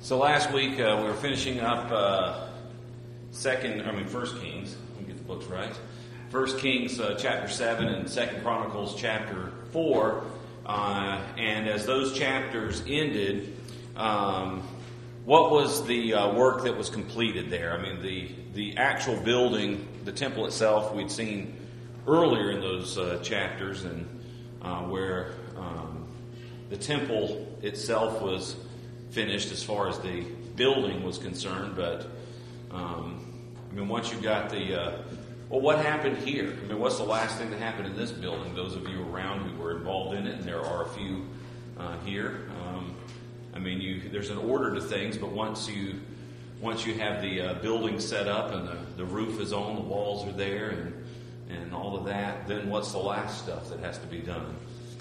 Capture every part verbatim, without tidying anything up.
So last week uh, we were finishing up uh, second, I mean First Kings. Let me get the books right. First Kings uh, chapter seven and Second Chronicles chapter four. Uh, and as those chapters ended, um, what was the uh, work that was completed there? I mean, the the actual building, the temple itself, we'd seen earlier in those uh, chapters, and uh, where um, the temple itself was finished as far as the building was concerned. But um, I mean, once you got the uh, well, what happened here? I mean, what's the last thing that happened in this building? Those of you around who were involved in it, and there are a few uh, here. Um, I mean, you, there's an order to things, but once you once you have the uh, building set up and the, the roof is on, the walls are there, and and all of that, then what's the last stuff that has to be done?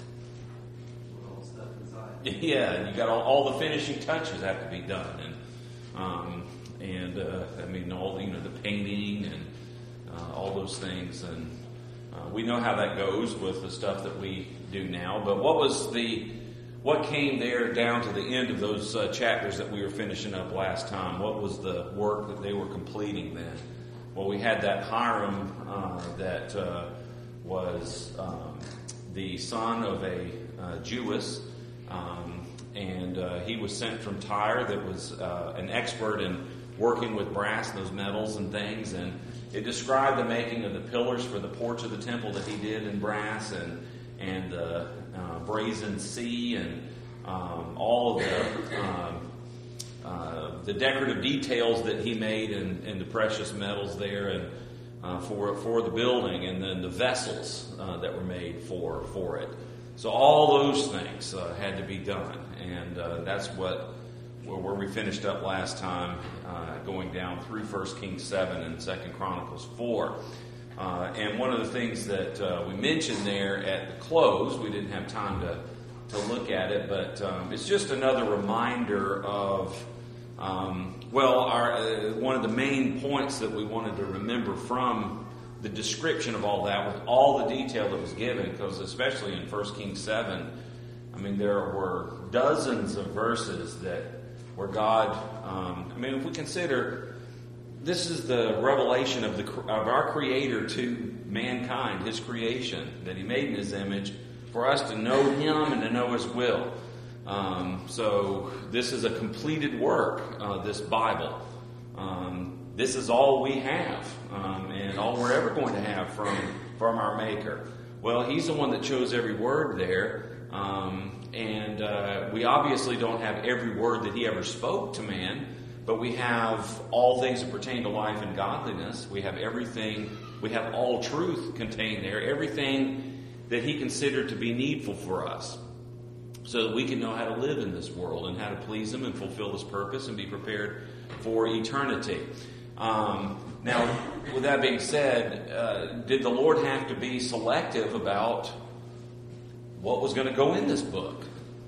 All stuff inside. Yeah, you got all, all the finishing touches have to be done, and um, and uh, I mean, all you know, the painting and uh, all those things, and uh, we know how that goes with the stuff that we do now. But what was the What came there down to the end of those uh, chapters that we were finishing up last time? What was the work that they were completing then? Well, we had that Hiram uh, that uh, was um, the son of a uh, Jewess, um, and uh, he was sent from Tyre, that was uh, an expert in working with brass and those metals and things, and it described the making of the pillars for the porch of the temple that he did in brass, and and the uh, brazen sea, and um, all of the um, uh, the decorative details that he made in, in the precious metals there, and uh, for for the building, and then the vessels uh, that were made for for it. So all those things uh, had to be done, and uh, that's what where we finished up last time, uh, going down through First Kings seven and Second Chronicles four. Uh, and one of the things that uh, we mentioned there at the close, we didn't have time to, to look at it, but um, it's just another reminder of, um, well, our uh, one of the main points that we wanted to remember from the description of all that, with all the detail that was given, because especially in First Kings seven, I mean, there were dozens of verses that where God, um, I mean, if we consider, this is the revelation of the of our Creator to mankind, His creation that He made in His image, for us to know Him and to know His will. Um, so this is a completed work, uh, this Bible. Um, this is all we have, um, and all we're ever going to have from, from our Maker. Well, He's the one that chose every word there. Um, and uh, we obviously don't have every word that He ever spoke to man, but we have all things that pertain to life and godliness. We have everything, we have all truth contained there, everything that He considered to be needful for us, so that we can know how to live in this world and how to please Him and fulfill His purpose and be prepared for eternity. Um, now, with that being said, uh, did the Lord have to be selective about what was going to go in this book?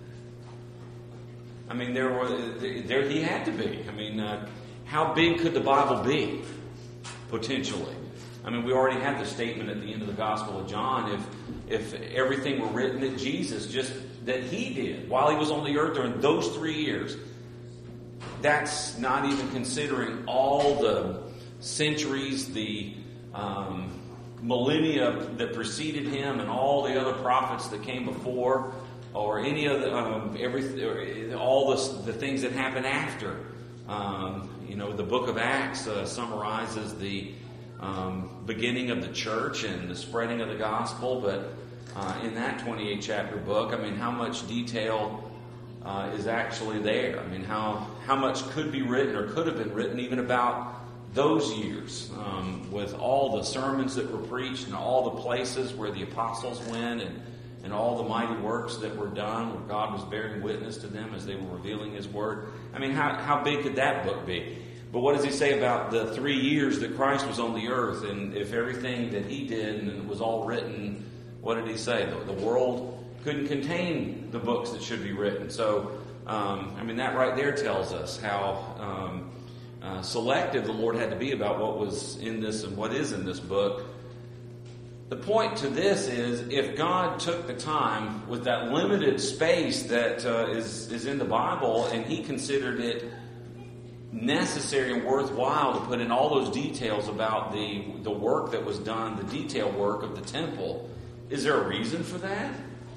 I mean, there were there he had to be. I mean, uh, how big could the Bible be, potentially? I mean, we already had the statement at the end of the Gospel of John, if if everything were written that Jesus, just that He did while He was on the earth during those three years, that's not even considering all the centuries, the um, millennia that preceded Him, and all the other prophets that came before, or any of the, um, every, all the, the things that happened after. Um, you know, the book of Acts uh, summarizes the um, beginning of the church and the spreading of the gospel, but uh, in that twenty-eight chapter book, I mean, how much detail uh, is actually there? I mean, how, how much could be written or could have been written even about those years, um, with all the sermons that were preached and all the places where the apostles went, and and all the mighty works that were done, where God was bearing witness to them as they were revealing His Word. I mean, how, how big could that book be? But what does He say about the three years that Christ was on the earth? And if everything that He did and it was all written, what did He say? The, the world couldn't contain the books that should be written. So, um, I mean, that right there tells us how um, uh, selective the Lord had to be about what was in this and what is in this book. the point to this is, if God took the time with that limited space that uh, is, is in the Bible, and He considered it necessary and worthwhile to put in all those details about the, the work that was done, the detail work of the temple, is there a reason for that?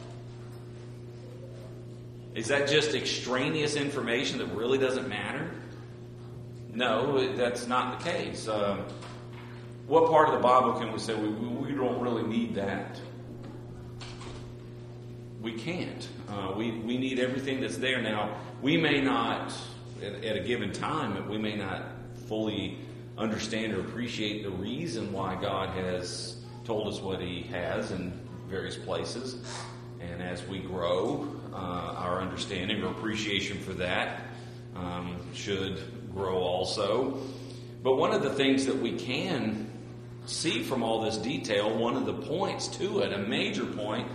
Is that just extraneous information that really doesn't matter? No, that's not the case. Uh, what part of the Bible can we say we, we don't really need that? We can't. Uh, we, we need everything that's there. Now, we may not, at, at a given time, we may not fully understand or appreciate the reason why God has told us what He has in various places. And as we grow, uh, our understanding or appreciation for that um, should grow also. But one of the things that we can see from all this detail, one of the points to it, a major point,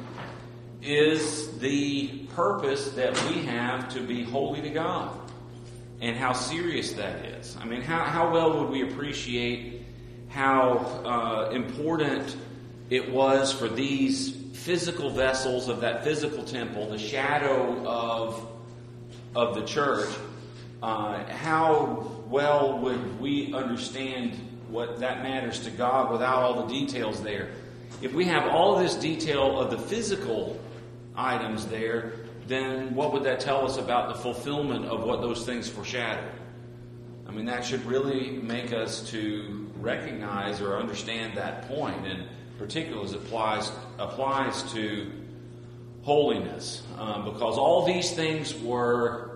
is the purpose that we have to be holy to God, and how serious that is. I mean, how, how well would we appreciate how uh, important it was for these physical vessels of that physical temple, the shadow of, of the church, uh, how well would we understand what that matters to God without all the details there? If we have all this detail of the physical items there, then what would that tell us about the fulfillment of what those things foreshadow? I mean, that should really make us to recognize or understand that point, and particularly as it applies, applies to holiness, um, because all these things were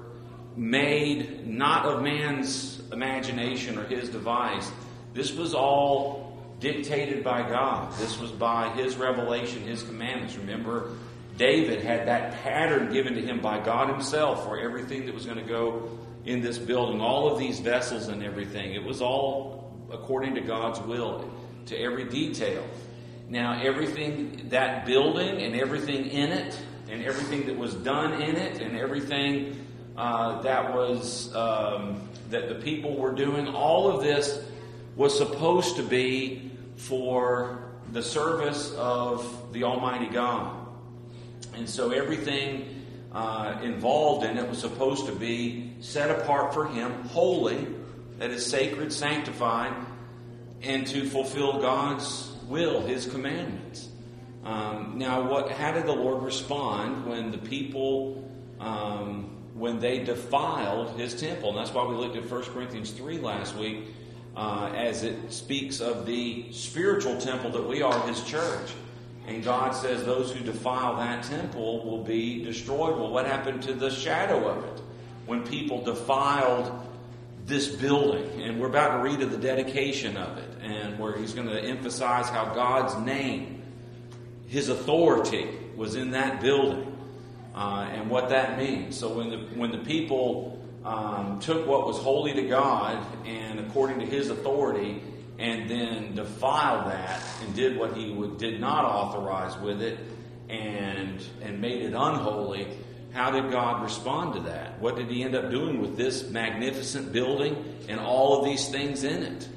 made not of man's imagination or his device. This was all dictated by God. This was by His revelation, His commandments. Remember, David had that pattern given to him by God Himself for everything that was going to go in this building, all of these vessels and everything. It was all according to God's will, to every detail. Now, everything, that building and everything in it, and everything that was done in it, and everything uh, that was um, that the people were doing, all of this was supposed to be for the service of the Almighty God. And so everything uh, involved in it was supposed to be set apart for Him, holy, that is sacred, sanctified, and to fulfill God's will, His commandments. Um, now, what? How did the Lord respond when the people, um, when they defiled His temple? And that's why we looked at First Corinthians three last week, uh, as it speaks of the spiritual temple that we are, His church. And God says those who defile that temple will be destroyed. Well, what happened to the shadow of it when people defiled this building? And we're about to read of the dedication of it, and where He's going to emphasize how God's name, His authority, was in that building, uh, and what that means. So when the when the people um, took what was holy to God and according to His authority, and then defiled that and did what He would, did not authorize with it, and and made it unholy, how did God respond to that? What did He end up doing with this magnificent building and all of these things in it?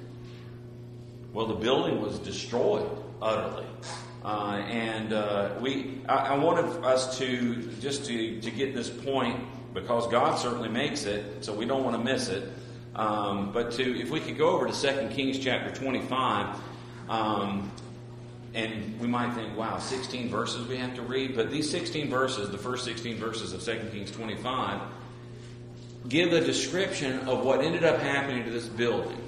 Well, the building was destroyed utterly. Uh, and uh, we, I, I wanted us to, just to, to get this point, because God certainly makes it, so we don't want to miss it. Um, but to, if we could go over to Second Kings chapter twenty-five, um, and we might think, wow, sixteen verses we have to read. But these sixteen verses, the first sixteen verses of Second Kings twenty-five, give a description of what ended up happening to this building.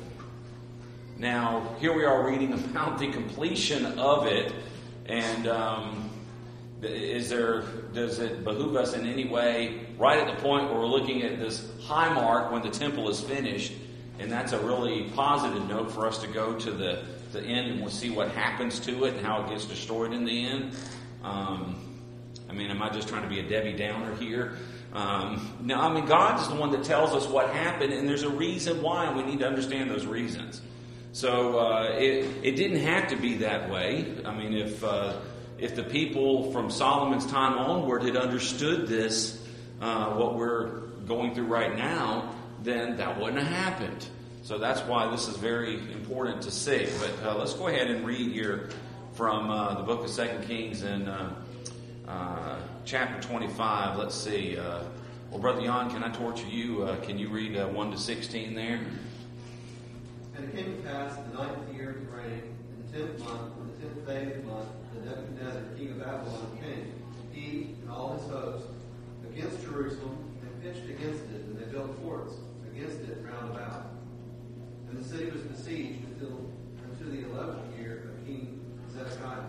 Now, here we are reading about the completion of it, and um, is there, does it behoove us in any way, right at the point where we're looking at this high mark when the temple is finished, and that's a really positive note for us to go to the, the end and we'll see what happens to it and how it gets destroyed in the end. Um, I mean, am I just trying to be a Debbie Downer here? Um, no, I mean, God is the one that tells us what happened, and there's a reason why, and we need to understand those reasons. So uh, it, it didn't have to be that way. I mean, if uh, if the people from Solomon's time onward had understood this, uh, what we're going through right now, then that wouldn't have happened. So that's why this is very important to see. But uh, let's go ahead and read here from uh, the book of Second Kings in uh, uh, chapter twenty-five. Let's see. Uh, well, Brother Jan, can I torture you? Uh, can you read uh, one to sixteen there? And it came to pass in the ninth year of the reign, in the tenth month, in the tenth day of the month, that Nebuchadnezzar, king of Babylon, came, he and all his host, against Jerusalem, and pitched against it, and they built forts against it round about. And the city was besieged until unto the eleventh year of King Zedekiah.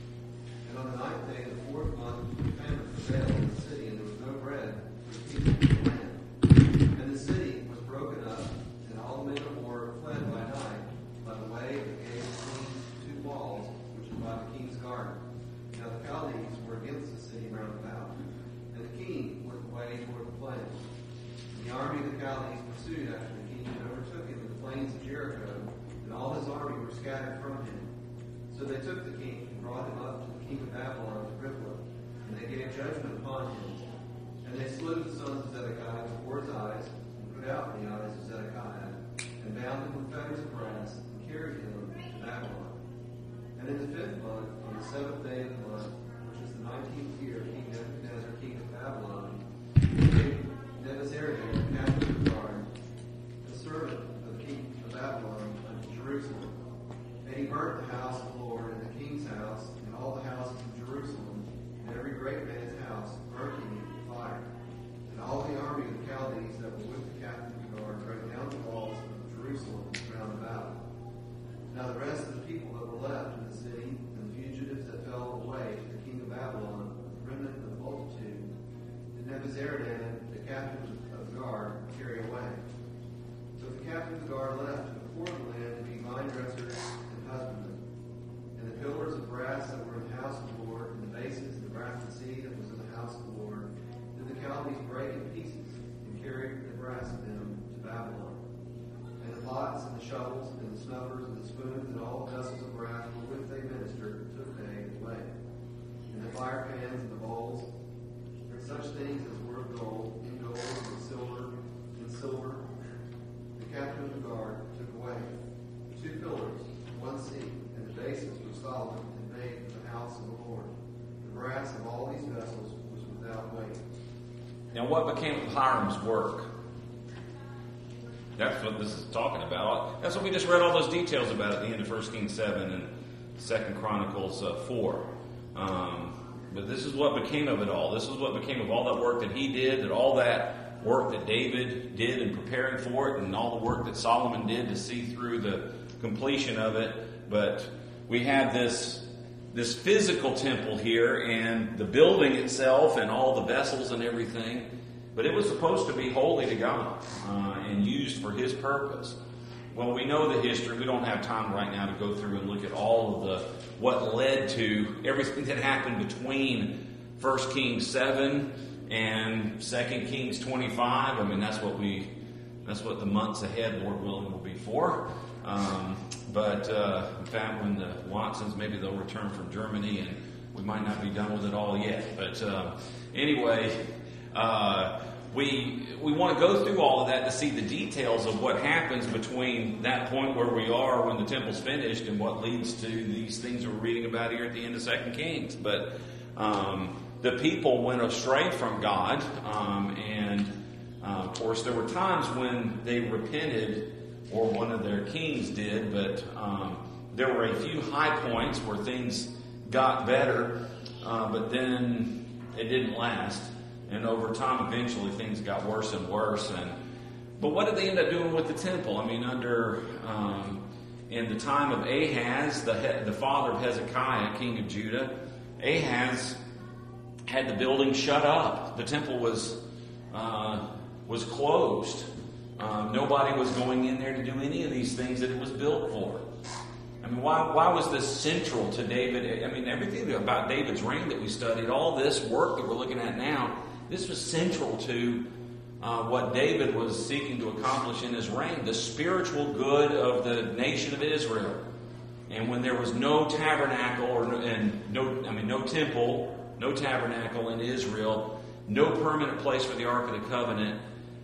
And on the ninth day of the fourth month, famine prevailed in the city, and there was no bread for the people of the land. And the city was broken up, and all the men of war fled by night by the way that gave the king two walls, which is by the king's garden. Now the Chaldees were against the city round about, and the king went away toward the plain. And the army of the Chaldees pursued after the king and overtook him in the plains of Jericho, and all his army were scattered from him. So they took the king and brought him up to the king of Babylon to Riblah, and they gave judgment upon him. And they slew the sons of Zedekiah before his eyes, and put out the eyes of Zedekiah, and bound him with fetters of brass, and carried him to Babylon. And in the fifth month, on the seventh day of the month, which is the nineteenth year of King Nebuchadnezzar, king of Babylon, King Nebuzaradan, captain of the guard, the servant of the king of Babylon, unto Jerusalem. And he burnt the house of the Lord, and the king's house, and all the houses of Jerusalem, and every great man's house, burnt he with fire. And all the army of the Chaldees that were with the captain of the guard brake down the walls of Jerusalem round about. Now the rest of the people that were left in the city, and the fugitives that fell away to the king of Babylon, the remnant of the multitude, did Nebuzaradan, the captain of the guard, carry away. So the captain of the guard left before the land to be vine dressers and husbandmen. And the pillars of brass that were in the house of the Lord, and the bases, and the brazen sea that was in the house of the Lord, did the Chaldees break in pieces, and carried the brass of them to Babylon. And the pots, and the shovels, and the snuffers, and the spoons, and all the vessels of brass wherewith they ministered, took they away. And the fire pans, and the bowls, and such things as were of gold, in gold, and silver, and silver, the captain of the guard took away. Two pillars, one seat, and the bases were solid, and made for the house of the Lord. The brass of all these vessels was without weight. Now, what became of Hiram's work? That's what this is talking about. That's what we just read all those details about at the end of First Kings seven and Second Chronicles uh, four. Um, but this is what became of it all. This is what became of all that work that he did, that all that work that David did in preparing for it, and all the work that Solomon did to see through the completion of it. But we have this this physical temple here, and the building itself, and all the vessels and everything. But it was supposed to be holy to God uh, and used for His purpose. Well, we know the history. We don't have time right now to go through and look at all of the what led to everything that happened between First Kings seven and Second Kings twenty-five. I mean, that's what we that's what the months ahead, Lord willing, will be for. Um, but uh, in fact, when the Watsons, maybe they'll return from Germany, and we might not be done with it all yet. But uh, anyway. Uh, we we want to go through all of that to see the details of what happens between that point where we are when the temple's finished and what leads to these things we're reading about here at the end of Second Kings. But um, the people went astray from God, um, and uh, of course there were times when they repented, or one of their kings did, but um, there were a few high points where things got better, uh, but then it didn't last. And over time, eventually, things got worse and worse. And but what did they end up doing with the temple? I mean, under um, in the time of Ahaz, the he, the father of Hezekiah, king of Judah, Ahaz had the building shut up. The temple was uh, was closed. Um, nobody was going in there to do any of these things that it was built for. I mean, why why was this central to David? I mean, everything about David's reign that we studied, all this work that we're looking at now, this was central to uh, what David was seeking to accomplish in his reign, the spiritual good of the nation of Israel. And when there was no tabernacle or and no, I mean, no temple, no tabernacle in Israel, no permanent place for the Ark of the Covenant,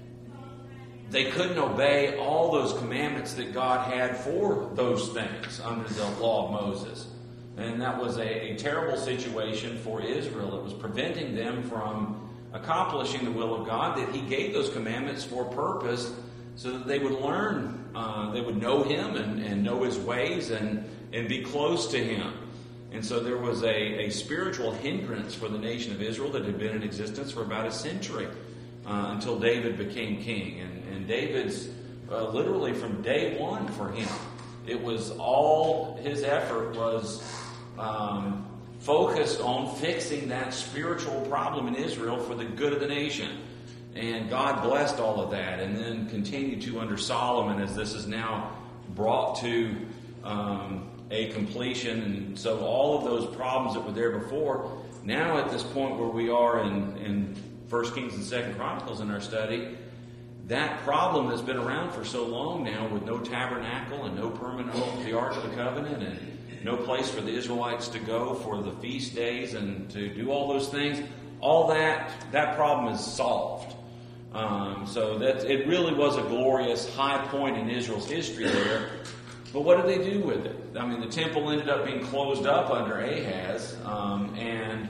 they couldn't obey all those commandments that God had for those things under the law of Moses. And that was a, a terrible situation for Israel. It was preventing them from accomplishing the will of God, that He gave those commandments for a purpose so that they would learn, uh, they would know Him and, and know His ways and, and be close to Him. And so there was a, a spiritual hindrance for the nation of Israel that had been in existence for about a century uh, until David became king. And, and David's uh, literally from day one for him, it was all his effort was um, focused on fixing that spiritual problem in Israel for the good of the nation. And God blessed all of that and then continued to under Solomon as this is now brought to um, a completion. And so all of those problems that were there before, now at this point where we are in, in First Kings and Second Chronicles in our study, that problem that's been around for so long now with no tabernacle and no permanent home for the Ark of the Covenant and no place for the Israelites to go for the feast days and to do all those things, all that, that problem is solved. Um, so that it really was a glorious high point in Israel's history there. But what did they do with it? I mean, the temple ended up being closed up under Ahaz, um, and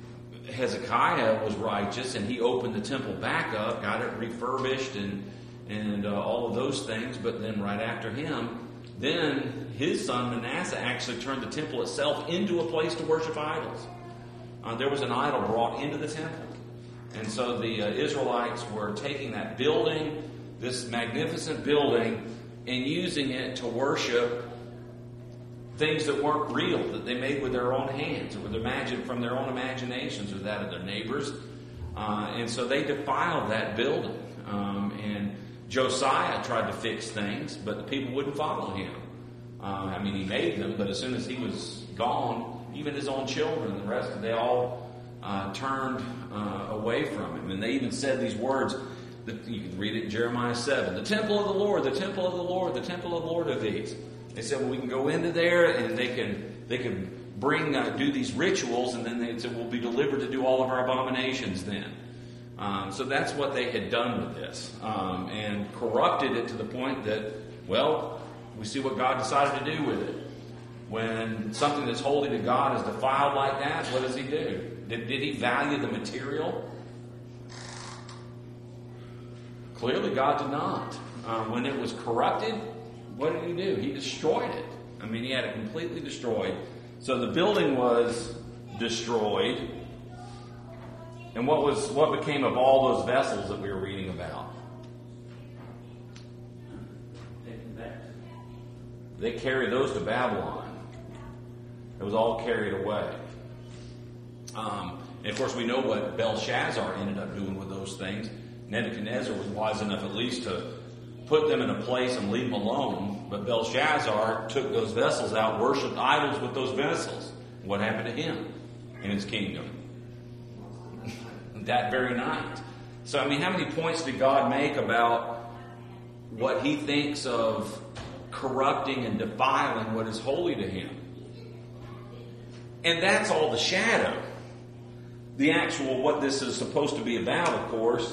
Hezekiah was righteous, and he opened the temple back up, got it refurbished, and and uh, all of those things. But then right after him, then his son Manasseh actually turned the temple itself into a place to worship idols. Uh, there was an idol brought into the temple. And so the uh, Israelites were taking that building, this magnificent building, and using it to worship things that weren't real, that they made with their own hands, or were imagined from their own imaginations or that of their neighbors. Uh, and so they defiled that building. Um, and Josiah tried to fix things, but the people wouldn't follow him. Uh, I mean, he made them, but as soon as he was gone, even his own children, the rest of they all uh, turned uh, away from him. And they even said these words, that you can read it in Jeremiah seven, the temple of the Lord, the temple of the Lord, the temple of the Lord are these. They said, well, we can go into there and they can they can bring, uh, do these rituals, and then they said, we'll be delivered to do all of our abominations then. Um, so that's what they had done with this, um, and corrupted it to the point that, well, we see what God decided to do with it. When something that's holy to God is defiled like that, what does He do? Did, did He value the material? Clearly, God did not. Um, when it was corrupted, what did He do? He destroyed it. I mean, He had it completely destroyed. So the building was destroyed. And what was what became of all those vessels that we were reading about? Taken back. They carried those to Babylon. It was all carried away. Um, and of course, we know what Belshazzar ended up doing with those things. Nebuchadnezzar was wise enough at least to put them in a place and leave them alone. But Belshazzar took those vessels out, worshipped idols with those vessels. What happened to him in his kingdom? That very night. So, I mean, how many points did God make about what He thinks of corrupting and defiling what is holy to Him? And that's all the shadow. The actual, what this is supposed to be about, of course.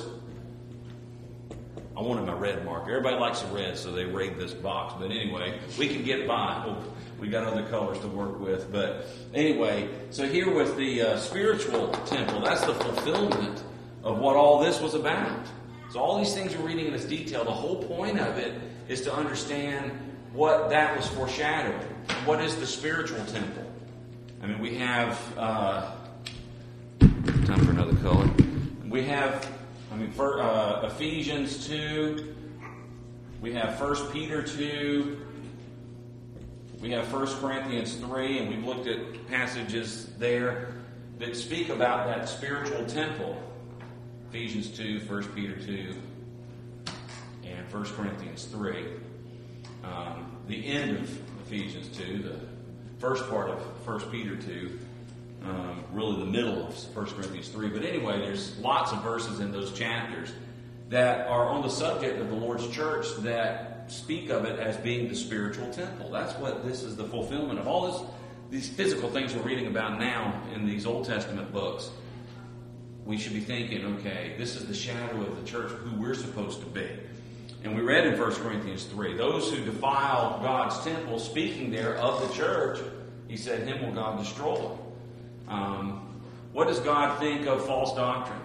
I wanted my red marker. Everybody likes the red, so they raid this box. But anyway, we can get by. Oh, we got other colors to work with. But anyway, so here was the uh, spiritual temple. That's the fulfillment of what all this was about. So all these things we're reading in this detail, the whole point of it is to understand what that was foreshadowing. What is the spiritual temple? I mean, we have... Uh, time for another color. We have... I mean, for, uh, Ephesians two, we have First Peter two, we have First Corinthians three, and we've looked at passages there that speak about that spiritual temple. Ephesians two, First Peter two, and First Corinthians three. Um, the end of Ephesians two, the first part of First Peter two. Um, really the middle of First Corinthians three. But anyway, there's lots of verses in those chapters that are on the subject of the Lord's church that speak of it as being the spiritual temple. That's what this is, the fulfillment of all this, these physical things we're reading about now in these Old Testament books. We should be thinking, okay, this is the shadow of the church, who we're supposed to be. And we read in First Corinthians three, those who defile God's temple, speaking there of the church, He said, him will God destroy. Um, what does God think of false doctrine?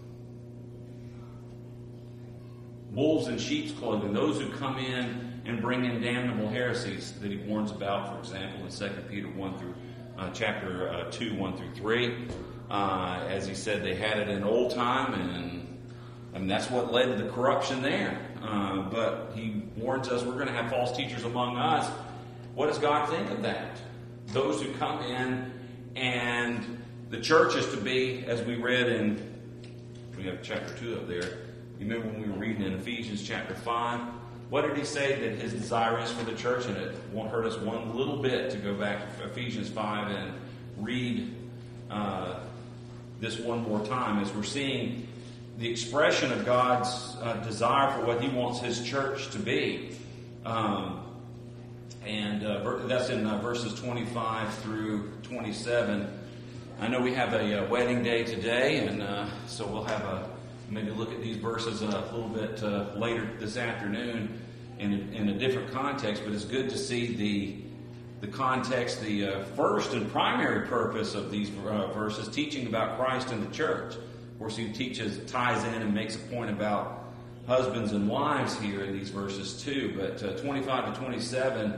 Wolves in sheep's clothing, those who come in and bring in damnable heresies that he warns about, for example, in Second Peter one through uh, chapter uh, two, one through three. Uh, as he said, they had it in old time, and I mean, that's what led to the corruption there. Uh, but he warns us we're going to have false teachers among us. What does God think of that? Those who come in, and the church is to be, as we read in, we have chapter two up there. You remember when we were reading in Ephesians chapter five? What did he say that his desire is for the church? And it won't hurt us one little bit to go back to Ephesians five and read uh, this one more time, as we're seeing the expression of God's uh, desire for what he wants his church to be. Um, and uh, that's in uh, verses twenty-five through twenty-seven. I know we have a, a wedding day today, and uh, so we'll have a maybe look at these verses a little bit uh, later this afternoon in a, in a different context, but it's good to see the the context, the uh, first and primary purpose of these uh, verses, teaching about Christ and the church. Of course, he teaches, ties in and makes a point about husbands and wives here in these verses too, but uh, twenty-five to twenty-seven,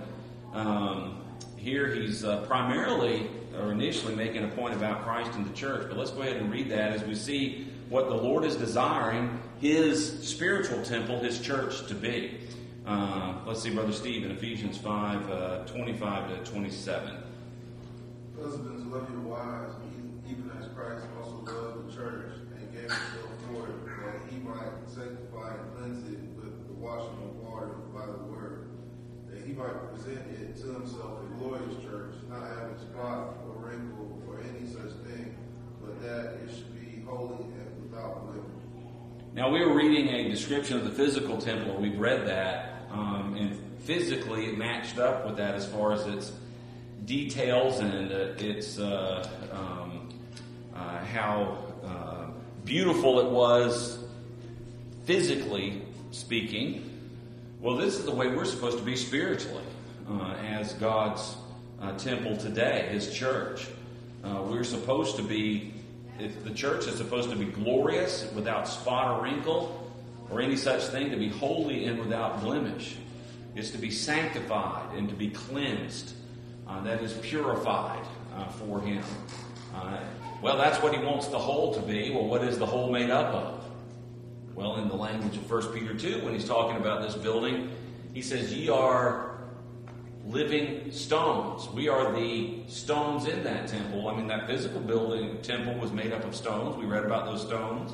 um, here he's uh, primarily or initially making a point about Christ and the church. But let's go ahead and read that as we see what the Lord is desiring his spiritual temple, his church, to be. Uh, let's see, Brother Steve, in Ephesians five, uh, twenty-five to twenty-seven. Husbands, love your wives, even as Christ also loved the church and gave himself for it, that he might sanctify and cleanse it with the washing of water by the word, that he might present it to himself a glorious church, not having spot or wrinkle or any such thing, but that it should be holy and without blemish. Now, we were reading a description of the physical temple, and we've read that, um, and physically it matched up with that as far as its details and uh, its uh, um, uh, how uh, beautiful it was physically speaking. Well, this is the way we're supposed to be spiritually uh, as God's uh, temple today, his church. Uh, we're supposed to be If the church is supposed to be glorious, without spot or wrinkle, or any such thing, to be holy and without blemish. It's to be sanctified and to be cleansed. Uh, that is purified uh, for him. Uh, well, that's what he wants the whole to be. Well, what is the whole made up of? Well, in the language of First Peter two, when he's talking about this building, he says, ye are living stones. We are the stones in that temple. I mean, that physical building, temple, was made up of stones. We read about those stones.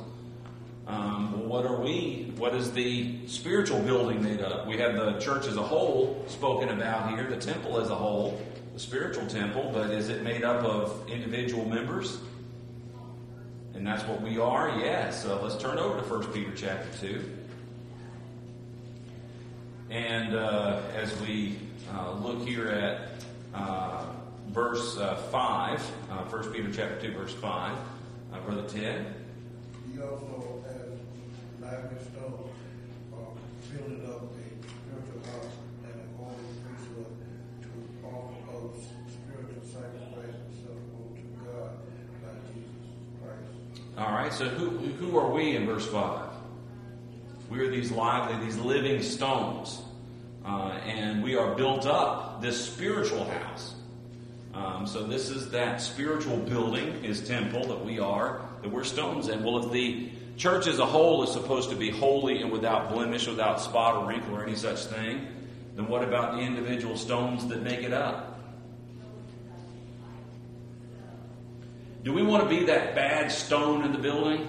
Um, well, what are we? What is the spiritual building made up? We have the church as a whole spoken about here, the temple as a whole, the spiritual temple, but is it made up of individual members? And that's what we are? Yes. So let's turn over to First Peter chapter two. And uh, as we uh, look here at uh, verse uh, five, uh, First Peter chapter two, verse five, uh, Brother Ted. He also, as lively stones, are building up a spiritual house and a holy priesthood to offer up spiritual sacrifice acceptable to God by Jesus Christ. All right, so who who are we in verse five? We are these lively, these living stones. Uh, and we are built up, this spiritual house. Um, so this is that spiritual building, his temple, that we are, that we're stones in. Well, if the church as a whole is supposed to be holy and without blemish, without spot or wrinkle or any such thing, then what about the individual stones that make it up? Do we want to be that bad stone in the building?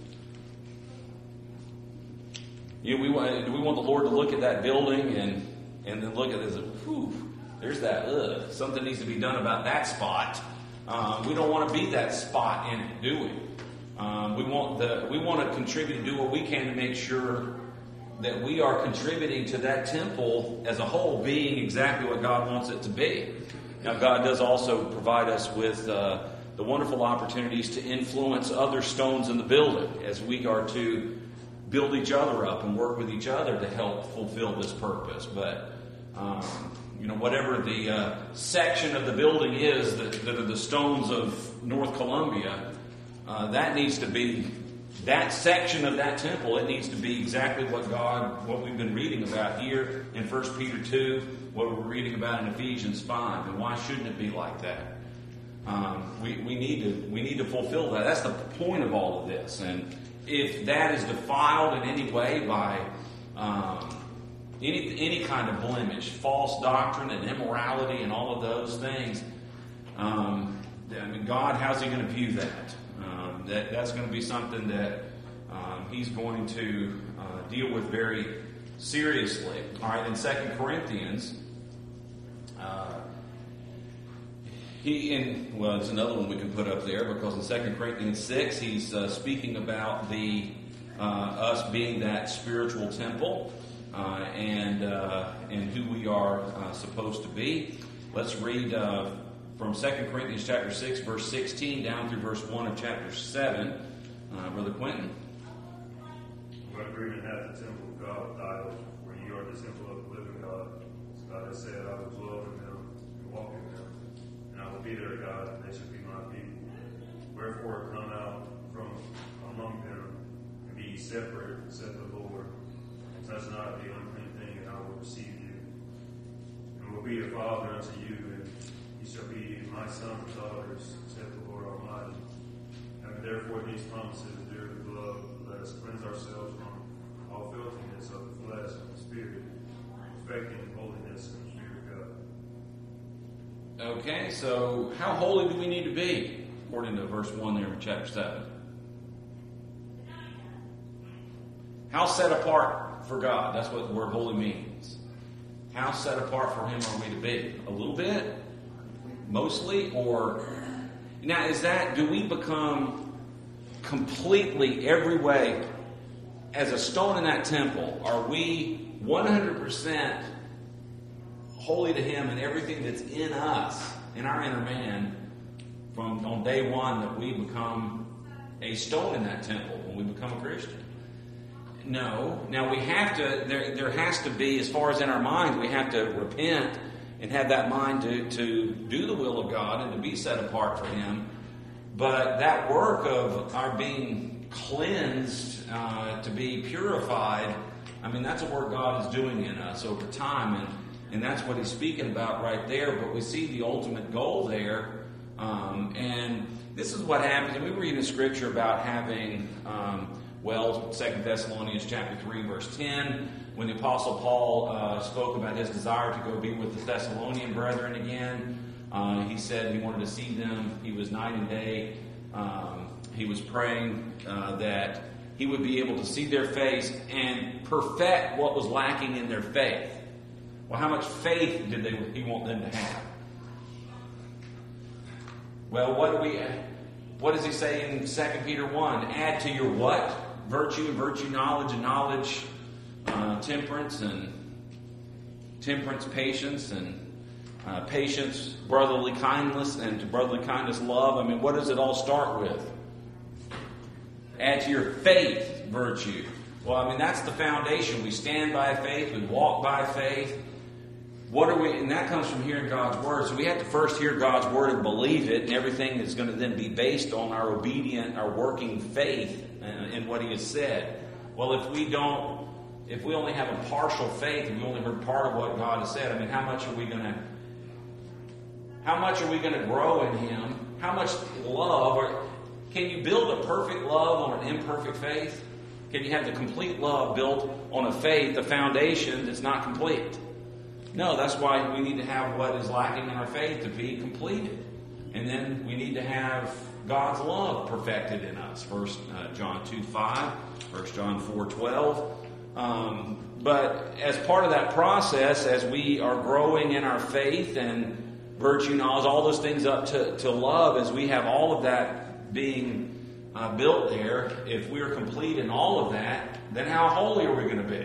You know, we want, do we want the Lord to look at that building and, and then look at this and, whew, there's that, ugh, something needs to be done about that spot. Um, we don't want to be that spot in it, do we? Um, we want the we want to contribute and do what we can to make sure that we are contributing to that temple as a whole being exactly what God wants it to be. Now, God does also provide us with uh, the wonderful opportunities to influence other stones in the building as we are to build each other up and work with each other to help fulfill this purpose. But um, you know, whatever the uh, section of the building is that, that are the stones of North Columbia, uh, that needs to be, that section of that temple, it needs to be exactly what God, what we've been reading about here in First Peter two, what we're reading about in Ephesians five. And why shouldn't it be like that? Um, we, we need to we need to fulfill that. That's the point of all of this. And if that is defiled in any way by um, any any kind of blemish, false doctrine and immorality and all of those things, um, I mean, God, how's He going to view that? Um, that that's going to be something that um, He's going to uh, deal with very seriously. All right, in Second Corinthians. Uh, He in well, it's another one we can put up there because in Second Corinthians six, he's uh, speaking about the uh, us being that spiritual temple uh, and uh, and who we are uh, supposed to be. Let's read uh, from Second Corinthians chapter six, verse sixteen, down through verse one of chapter seven. Uh, Brother Quentin. What agreement hath the temple of God with idols, where ye are the temple of the living God? As God has said, I will dwell in them and walk in them. And I will be their God, and they shall be my people. Wherefore come out from among them, and be ye separate, saith the Lord, and touch not the unclean thing, and I will receive you. And will be a father unto you, and ye shall be my sons and daughters, saith the Lord Almighty. Having therefore these promises, dear beloved, let us cleanse ourselves from all filthiness of the flesh and the spirit, perfecting holiness in the fear of God. Okay, so how holy do we need to be, according to verse one there in chapter seven? How set apart for God? That's what the word holy means. How set apart for Him are we to be? A little bit? Mostly? Or now is that, do we become completely every way as a stone in that temple? Are we one hundred percent holy to Him and everything that's in us, in our inner man, from on day one that we become a stone in that temple when we become a Christian? No. Now we have to, there, there has to be, as far as in our minds, we have to repent and have that mind to, to do the will of God and to be set apart for Him. But that work of our being cleansed, uh, to be purified, I mean, that's a work God is doing in us over time. And And that's what he's speaking about right there. But we see the ultimate goal there. Um, and this is what happens. And we read in Scripture about having, um, well, Second Thessalonians chapter three, verse ten, when the Apostle Paul uh, spoke about his desire to go be with the Thessalonian brethren again. Uh, he said he wanted to see them. He was night and day. Um, he was praying uh, that he would be able to see their face and perfect what was lacking in their faith. Well, how much faith did they, he want them to have? Well, what do we? What does he say in Second Peter one? Add to your what? Virtue, virtue, knowledge, and knowledge, uh, temperance, and temperance, patience, and uh, patience, brotherly kindness, and to brotherly kindness, love. I mean, what does it all start with? Add to your faith, virtue. Well, I mean, that's the foundation. We stand by faith. We walk by faith. What are we? And that comes from hearing God's Word. So we have to first hear God's Word and believe it, and everything is going to then be based on our obedient, our working faith in what He has said. Well, if we don't, if we only have a partial faith, and we only heard part of what God has said, I mean, how much are we going to? How much are we going to grow in Him? How much love? Or can you build a perfect love on an imperfect faith? Can you have the complete love built on a faith, a foundation that's not complete? No, that's why we need to have what is lacking in our faith to be completed. And then we need to have God's love perfected in us. First uh, John two five, First John four twelve. Um, but as part of that process, as we are growing in our faith and virtue, knowledge, all those things up to, to love, as we have all of that being uh, built there, if we are complete in all of that, then how holy are we going to be?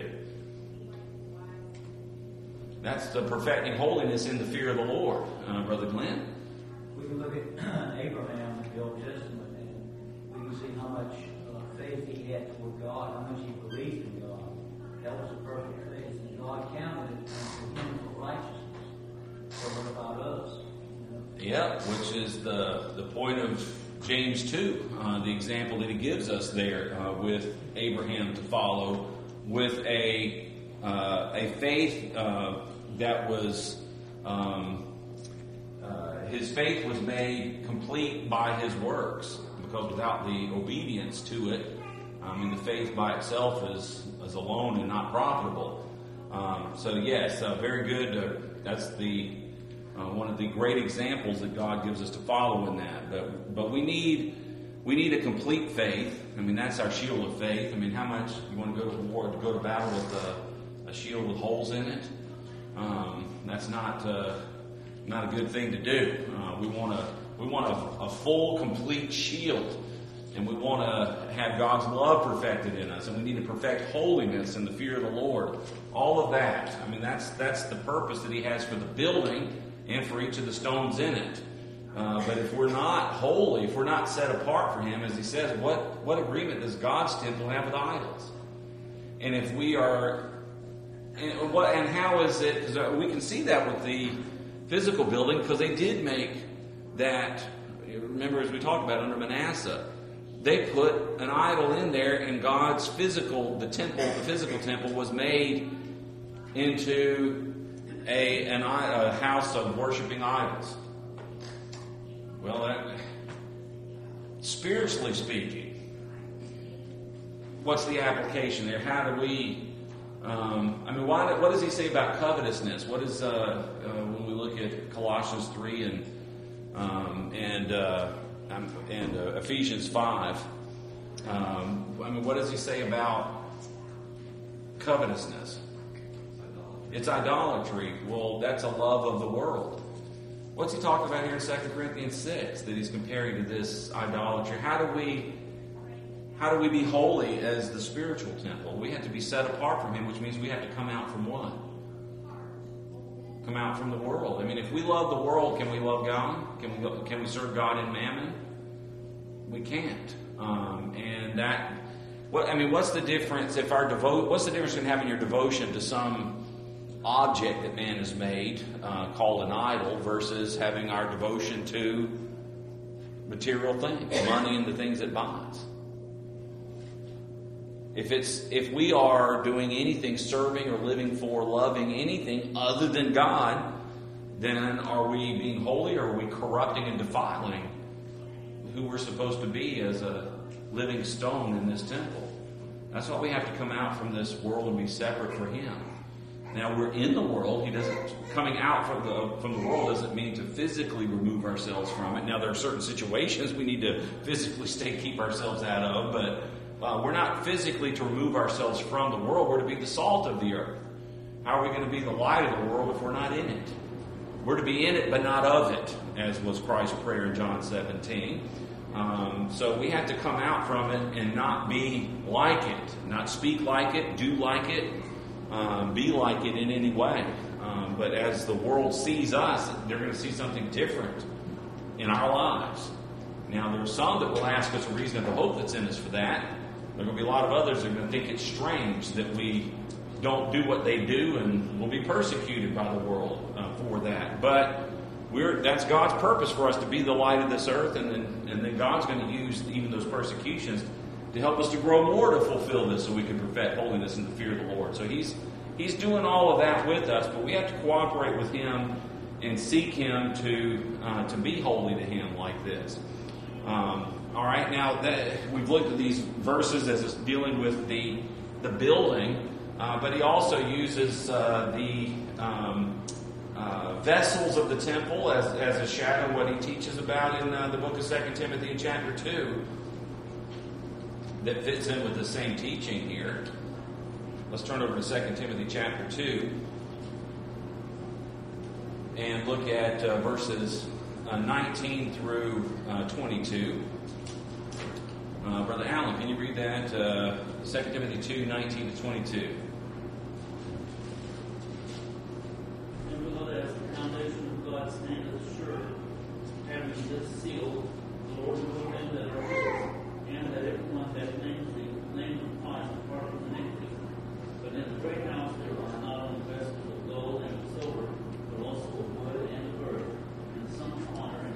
That's the perfecting holiness in the fear of the Lord, uh, Brother Glenn. We can look at Abraham in the Old Testament, and we can see how much uh, faith he had toward God, how much he believed in God. That was a perfect faith, and God counted it to him for righteousness. Yep, which is the, the point of James two, uh, the example that he gives us there uh, with Abraham to follow, with a uh, a faith uh, that was, um, uh, his faith was made complete by his works, because without the obedience to it, I mean, the faith by itself is, is alone and not profitable. Um, so yes, uh, very good. Uh, that's the uh, one of the great examples that God gives us to follow in that. But but we need we need a complete faith. I mean, that's our shield of faith. I mean, how much you want to go to war to go to battle with a, a shield with holes in it? Um, that's not uh, not a good thing to do. Uh, we want a we want a, a full, complete shield. And we want to have God's love perfected in us, and we need to perfect holiness and the fear of the Lord. All of that. I mean, that's that's the purpose that He has for the building and for each of the stones in it. Uh, but if we're not holy, if we're not set apart for Him, as He says, what what agreement does God's temple have with idols? And if we are, and what and how is it? Because we can see that with the physical building, because they did make that. Remember, as we talked about under Manasseh. They put an idol in there, and God's physical, the temple, the physical temple was made into a, an, a house of worshiping idols. Well, that, spiritually speaking, what's the application there? How do we, um, I mean, why, what does he say about covetousness? What is, uh, uh, when we look at Colossians three and, um, and, uh, and uh, Ephesians five. Um, I mean, what does he say about covetousness? It's idolatry. Well, that's a love of the world. What's he talking about here in Second Corinthians six that he's comparing to this idolatry? How do we how do we be holy as the spiritual temple? We have to be set apart from Him, which means we have to come out from what? Come out from the world. I mean, if we love the world, can we love God? Can we can we serve God in mammon? We can't. Um, and that, what I mean, what's the difference if our devote? What's the difference in having your devotion to some object that man has made, uh, called an idol, versus having our devotion to material things, money and the things it buys? If it's if we are doing anything, serving or living for, loving anything other than God, then are we being holy, or are we corrupting and defiling who we're supposed to be as a living stone in this temple? That's why we have to come out from this world and be separate for Him. Now, we're in the world. He doesn't coming out from the from the world doesn't mean to physically remove ourselves from it. Now, there are certain situations we need to physically stay keep ourselves out of, but Uh, we're not physically to remove ourselves from the world. We're to be the salt of the earth. How are we going to be the light of the world if we're not in it? We're to be in it, but not of it, as was Christ's prayer in John seventeen. Um, so we have to come out from it and not be like it, not speak like it, do like it, um, be like it in any way. Um, but as the world sees us, they're going to see something different in our lives. Now, there are some that will ask us a reason of the hope that's in us for that. There are going to be a lot of others that are going to think it's strange that we don't do what they do, and will be persecuted by the world uh, for that. But we're that's God's purpose for us to be the light of this earth, and then, and then God's going to use even those persecutions to help us to grow more to fulfill this, so we can perfect holiness in the fear of the Lord. So He's He's doing all of that with us, but we have to cooperate with Him and seek Him to uh, to be holy to Him like this. Um, all right, now that we've looked at these verses as it's dealing with the the building, uh, but he also uses uh, the um, uh, vessels of the temple as, as a shadow of what he teaches about in uh, the book of Second Timothy in chapter two. That fits in with the same teaching here. Let's turn over to Second Timothy chapter two and look at uh, verses Uh, nineteen through uh, twenty-two. Uh, Brother Allen, can you read that? Uh, Second Timothy two, nineteen to twenty-two. Nevertheless, the foundation of God standeth sure, having this seal, the Lord will them that are his, and that everyone that names the name of Christ depart from iniquity. But in the great house there are not only vessels of gold and of silver, but also of wood and of earth, and some of honor, and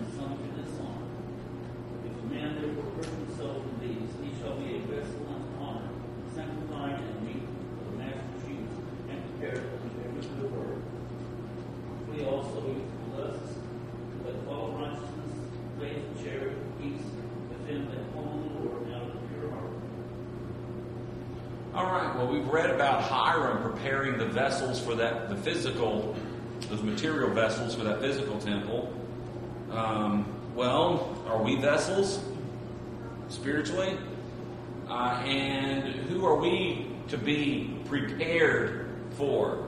well, we've read about Hiram preparing the vessels for that, the physical, those material vessels for that physical temple. Um, well, are we vessels spiritually? Uh, and who are we to be prepared for?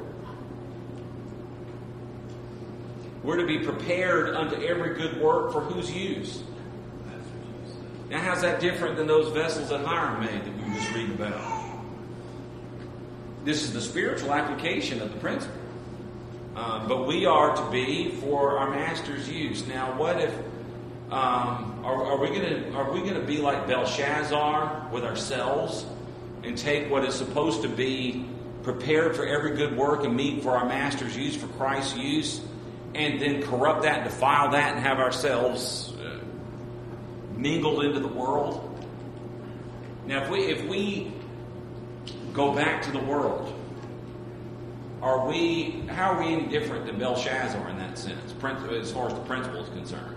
We're to be prepared unto every good work for whose use? Now, how's that different than those vessels that Hiram made that we were just reading about? This is the spiritual application of the principle. Um, but we are to be for our master's use. Now, what if um, are, are we going to are we going to be like Belshazzar with ourselves and take what is supposed to be prepared for every good work and meet for our master's use, for Christ's use, and then corrupt that, defile that, and have ourselves uh, mingled into the world? Now, if we if we go back to the world, are we? How are we any different than Belshazzar in that sense, as far as the principle is concerned?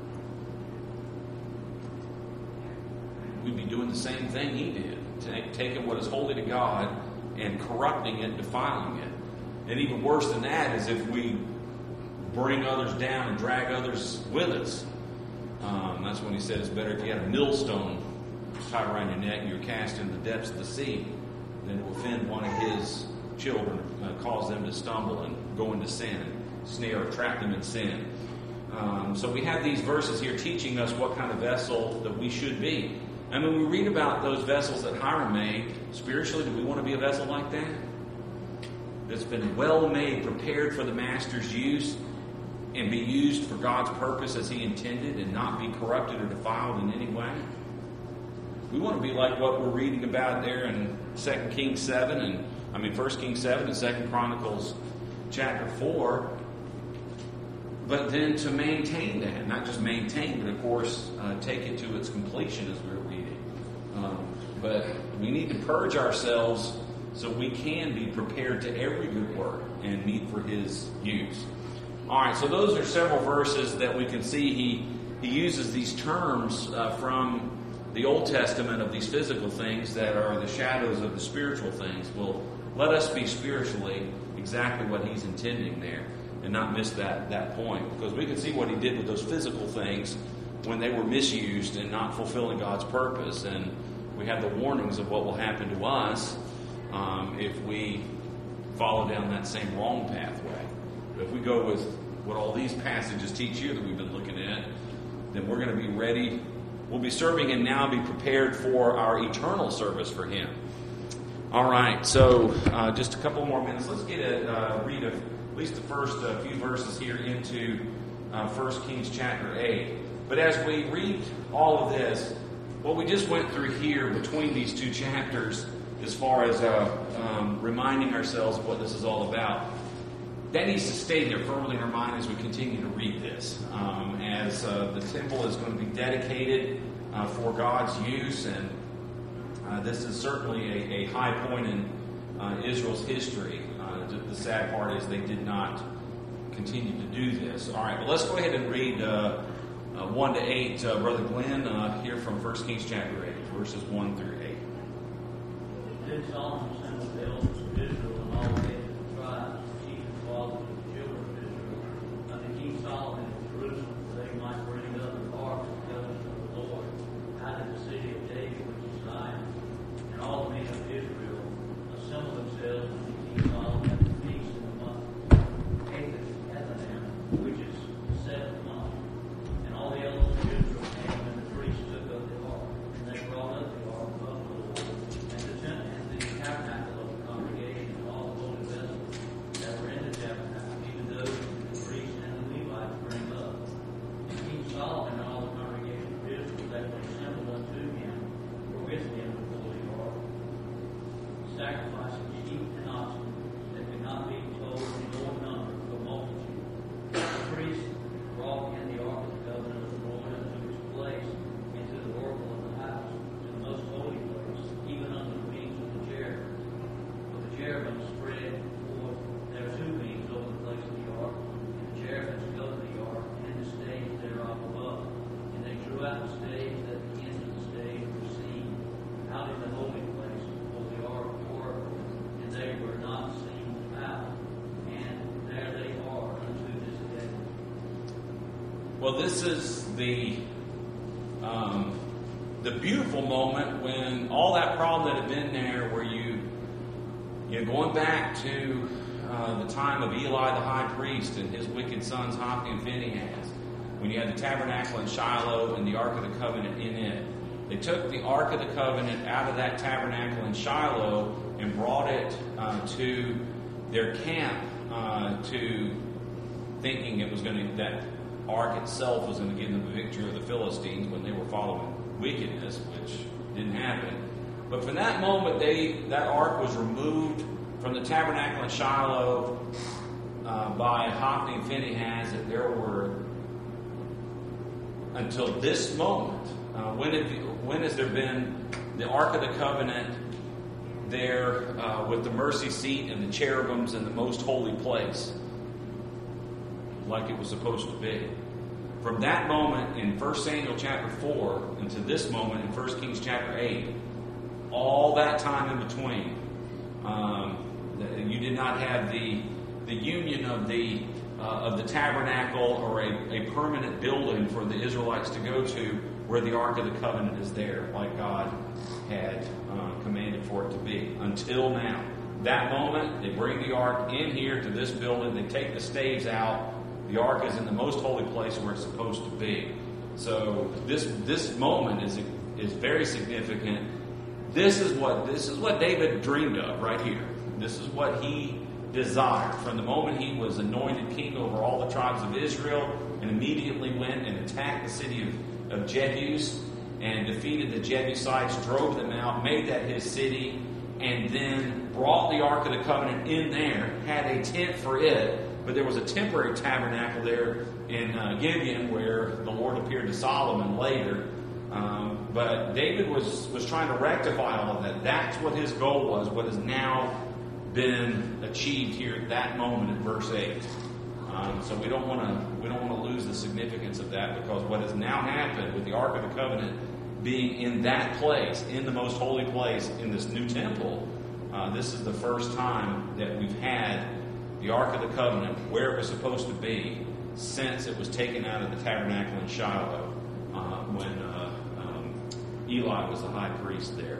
We'd be doing the same thing he did, taking what is holy to God and corrupting it, defiling it. And even worse than that is if we bring others down and drag others with us. Um, that's when he said it's better if you had a millstone tied around your neck and you're cast into the depths of the sea than to offend one of his children, uh, cause them to stumble and go into sin, snare or trap them in sin. Um, so we have these verses here teaching us what kind of vessel that we should be. And when we read about those vessels that Hiram made, spiritually, do we want to be a vessel like that? That's been well made, prepared for the master's use, and be used for God's purpose as he intended, and not be corrupted or defiled in any way? We want to be like what we're reading about there in Second Kings seven, and I mean First Kings seven and Second Chronicles chapter four. But then to maintain that, not just maintain, but of course uh, take it to its completion as we're reading. Um, but we need to purge ourselves so we can be prepared to every good work and meet for his use. All right, so those are several verses that we can see he he uses these terms uh, from the Old Testament of these physical things that are the shadows of the spiritual things. Well, let us be spiritually exactly what he's intending there and not miss that, that point. Because we can see what he did with those physical things when they were misused and not fulfilling God's purpose. And we have the warnings of what will happen to us um, if we follow down that same wrong pathway. But if we go with what all these passages teach you that we've been looking at, then we're going to be ready. We'll be serving him now, be prepared for our eternal service for him. All right, so uh, just a couple more minutes. Let's get a uh, read of at least the first uh, few verses here into uh, First Kings chapter eight. But as we read all of this, what we just went through here between these two chapters, as far as uh, um, reminding ourselves of what this is all about, that needs to stay there firmly in our mind as we continue to read this. Um, as uh, the temple is going to be dedicated uh, for God's use, and uh, this is certainly a, a high point in uh, Israel's history. Uh, the, the sad part is they did not continue to do this. All right, well, let's go ahead and read uh, uh, one to eight. Uh, Brother Glenn, uh, here from First Kings chapter eight, verses one through eight. Then Solomon assembled the elders of Israel and all the heads of the tribes, the chief and fathers of the children of Israel, unto King Solomon in Jerusalem, that they might bring up the ark of the covenant of the Lord out of the city of David, which is Zion. And all the men of Israel assembled themselves unto King Solomon at the feast in the month Ethanim, which is the seventh month. And all the elders of Israel came, and the priests took up the ark, and they brought up the ark of the Lord, and the tent and the tabernacle of the congregation Well, this is the um, the beautiful moment when all that problem that had been there, where you, you know, going back to uh, the time of Eli the high priest and his wicked sons Hophni and Phinehas, when you had the tabernacle in Shiloh and the Ark of the Covenant in it. They took the Ark of the Covenant out of that tabernacle in Shiloh and brought it uh, to their camp, uh, to thinking it was going to, that Ark itself was going to give them the victory of the Philistines when they were following wickedness, which didn't happen. But from that moment, they that Ark was removed from the tabernacle in Shiloh uh, by Hophni and Phinehas. That there were, until this moment, uh, when have you, when has there been the Ark of the Covenant there uh, with the mercy seat and the cherubims in the most holy place, like it was supposed to be? From that moment in First Samuel chapter four into this moment in First Kings chapter eight, all that time in between, um, you did not have the the union of the uh, of the tabernacle or a, a permanent building for the Israelites to go to, where the Ark of the Covenant is there, like God had uh, commanded for it to be. Until now, that moment, they bring the Ark in here to this building. They take the staves out. The Ark is in the most holy place where it's supposed to be. So this this moment is is very significant. This is what this is what David dreamed of right here. This is what he desired from the moment he was anointed king over all the tribes of Israel, and immediately went and attacked the city of, of Jebus and defeated the Jebusites, drove them out, made that his city, and then brought the Ark of the Covenant in there, had a tent for it. But there was a temporary tabernacle there in uh, Gibeon where the Lord appeared to Solomon later. Um, but David was, was trying to rectify all of that. That's what his goal was, what has now been achieved here at that moment in verse eight. Um, so we don't want to we don't want to lose the significance of that, because what has now happened with the Ark of the Covenant being in that place, in the most holy place, in this new temple, uh, this is the first time that we've had the Ark of the Covenant where it was supposed to be since it was taken out of the tabernacle in Shiloh uh, when uh, um, Eli was the high priest there.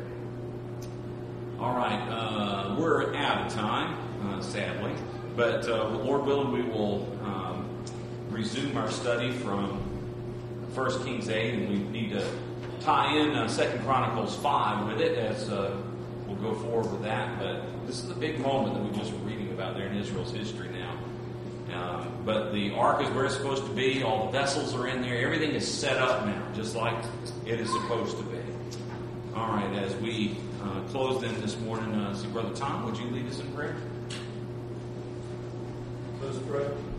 All right, uh, we're out of time, uh, sadly, but uh, Lord willing, we will um, resume our study from First Kings eight, and we need to tie in uh, Second Chronicles five with it as uh, we'll go forward with that. But this is a big moment that we just were reading about there in Israel's history now. Um, but the ark is where it's supposed to be. All the vessels are in there. Everything is set up now, just like it is supposed to be. All right, as we uh, close then this morning, uh, see Brother Tom, would you lead us in prayer? Let's pray.